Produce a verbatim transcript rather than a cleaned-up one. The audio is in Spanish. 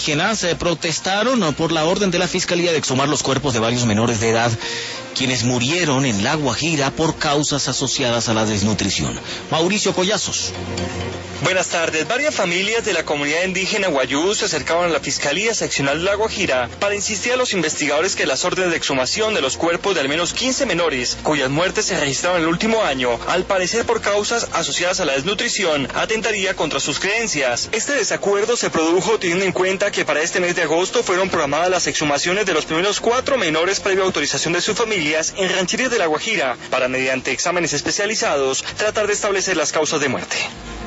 indígenas eh, protestaron por la orden de la Fiscalía de exhumar los cuerpos de varios menores de edad quienes murieron en La Guajira por causas asociadas a la desnutrición. Mauricio Collazos. Buenas tardes. Varias familias de la comunidad indígena Guayú se acercaban a la Fiscalía Seccional de La Guajira para insistir a los investigadores que las órdenes de exhumación de los cuerpos de al menos quince menores, cuyas muertes se registraron en el último año, al parecer por causas asociadas a la desnutrición, atentaría contra sus creencias. Este desacuerdo se produjo teniendo en cuenta que para este mes de agosto fueron programadas las exhumaciones de los primeros cuatro menores previa autorización de sus familias en rancherías de La Guajira, para mediante exámenes especializados tratar de establecer las causas de muerte.